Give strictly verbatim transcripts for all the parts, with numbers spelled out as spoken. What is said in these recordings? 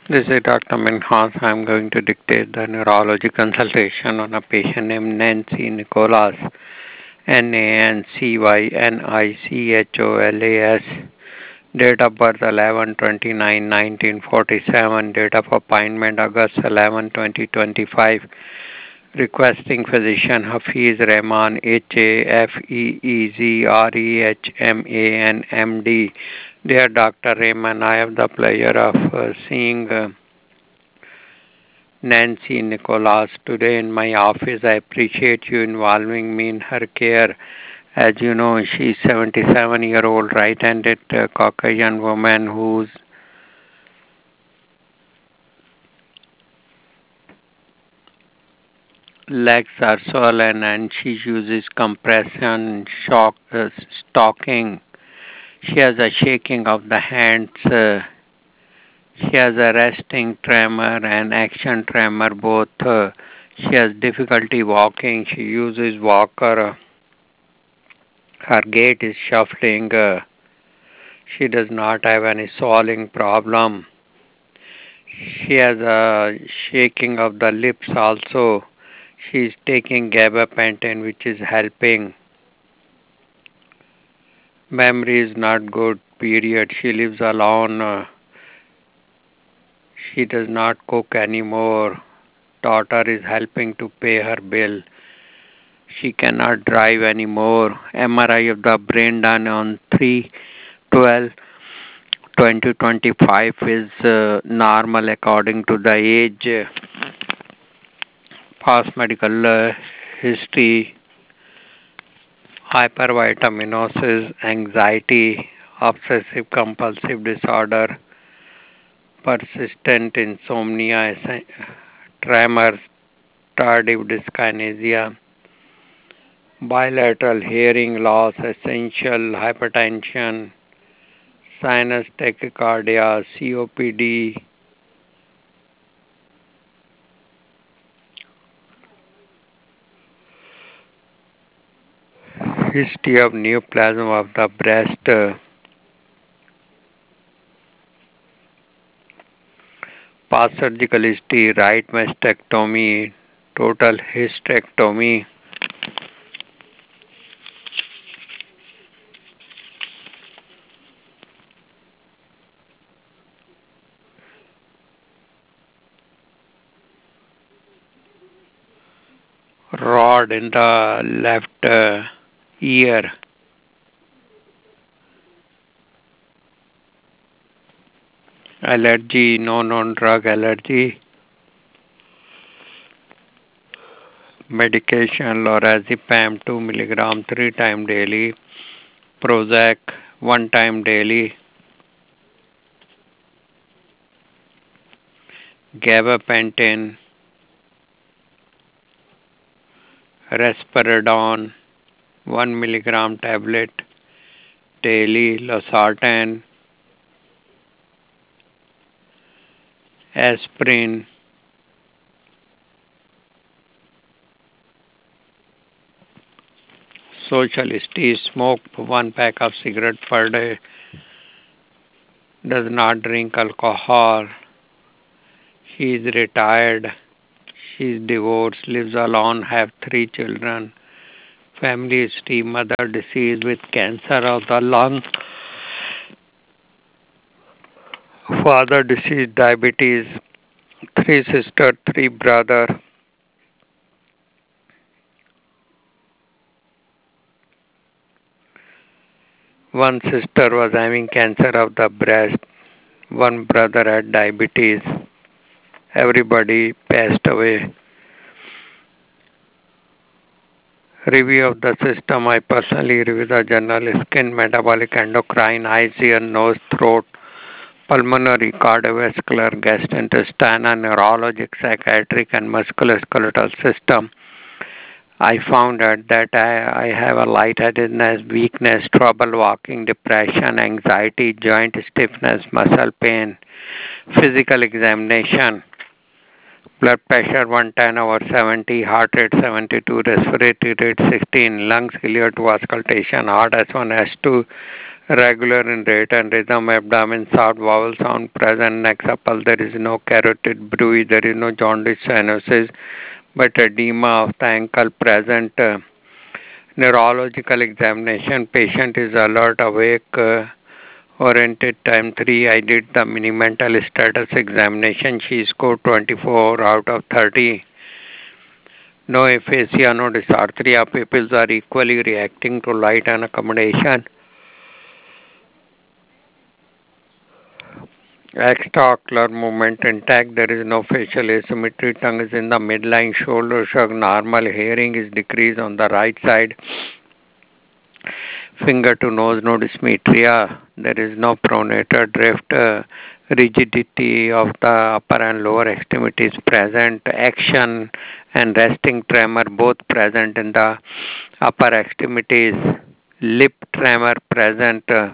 This is Doctor Minhas. I'm going to dictate the neurology consultation on a patient named Nancy Nicholas, N A N C Y N I C H O L A S. Date of birth eleven twenty-nine nineteen forty-seven. Date of appointment August eleventh twenty twenty-five. Requesting physician Hafiz Rahman, H A F E E Z R E H M A N M D. Dear Doctor Rahman, I have the pleasure of uh, seeing uh, Nancy Nicholas today in my office. I appreciate you involving me in her care. As you know, she's seventy-seven year old right-handed uh, Caucasian woman whose legs are swollen and she uses compression shock uh, stocking. She has a shaking of the hands. Uh, she has a resting tremor and action tremor both. Uh, she has difficulty walking. She uses walker. Her gait is shuffling. Uh, she does not have any swallowing problem. She has a shaking of the lips also. She is taking gabapentin, which is helping. Memory is not good, period. She lives alone. Uh, she does not cook anymore. Daughter is helping to pay her bill. She cannot drive anymore. M R I of the brain done on three twelve twenty twenty-five is uh, normal according to the age. Past medical uh, history, hypervitaminosis, anxiety, obsessive compulsive disorder, persistent insomnia, tremors, tardive dyskinesia, bilateral hearing loss, essential hypertension, sinus tachycardia, C O P D, history of neoplasm of the breast, uh, past surgical history, right mastectomy, total hysterectomy, rod in the left uh, ear, allergy, no known drug allergy, medication, lorazepam two milligram three time daily, Prozac one time daily, gabapentin, risperidone one milligram tablet daily, losartan, aspirin, socialist. He smoked one pack of cigarette per day, does not drink alcohol. He is retired. She is divorced, lives alone, have three children. Family history, mother deceased with cancer of the lung. Father deceased, diabetes. Three sister, three brother. One sister was having cancer of the breast. One brother had diabetes. Everybody passed away. Review of the system. I personally review the journal skin, metabolic, endocrine, eyes, ear, nose, throat, pulmonary, cardiovascular, gastrointestinal, neurologic, psychiatric, and musculoskeletal system. I found out that I, I have a lightheadedness, weakness, trouble walking, depression, anxiety, joint stiffness, muscle pain, physical examination, blood pressure one ten over seventy, heart rate seventy-two, respiratory rate sixteen, lungs clear to auscultation, heart S one, S two, regular in rate and rhythm, abdomen soft, vowel sound present, neck supple, there is no carotid bruit, there is no jaundice cyanosis, but edema of the ankle present. Uh, neurological examination, patient is alert, awake, uh, oriented. Time three, I did the mini mental status examination. She scored twenty-four out of thirty. No aphasia, no dysarthria. Pupils are equally reacting to light and accommodation. Extraocular movement intact. There is no facial asymmetry. Tongue is in the midline. Shoulder shrug normal. Hearing is decreased on the right side. Finger to nose, no dysmetria. There is no pronator drift. Uh, rigidity of the upper and lower extremities present. Action and resting tremor both present in the upper extremities. Lip tremor present. Uh,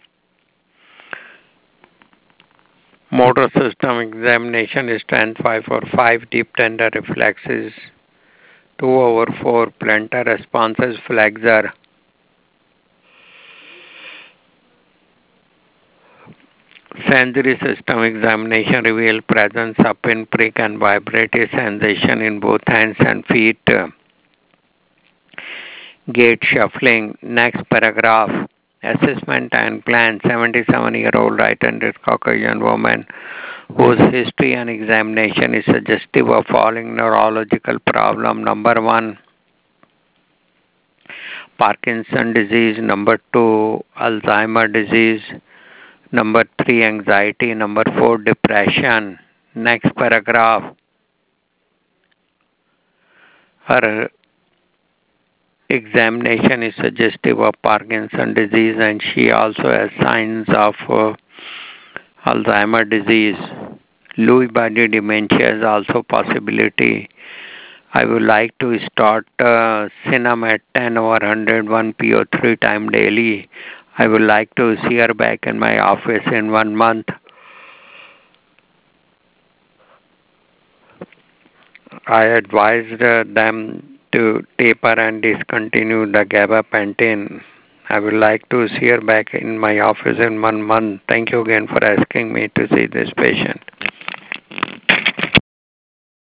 motor system examination is strength five or five. Deep tender reflexes two over four. Plantar responses flexor. Sensory system examination reveal presence of pinprick and vibratory sensation in both hands and feet. Gait shuffling. Next paragraph. Assessment and plan. seventy-seven-year-old right-handed Caucasian woman whose history and examination is suggestive of following neurological problem. Number one, Parkinson disease. Number two, Alzheimer disease. Number three, anxiety. Number four, depression. Next paragraph. Her examination is suggestive of Parkinson disease and she also has signs of uh, Alzheimer disease. Lewy body dementia is also possibility. I would like to start uh, Cinam at ten over one hundred one P O three time daily. I would like to see her back in my office in one month. I advised uh, them to taper and discontinue the gabapentin. I would like to see her back in my office in one month. Thank you again for asking me to see this patient.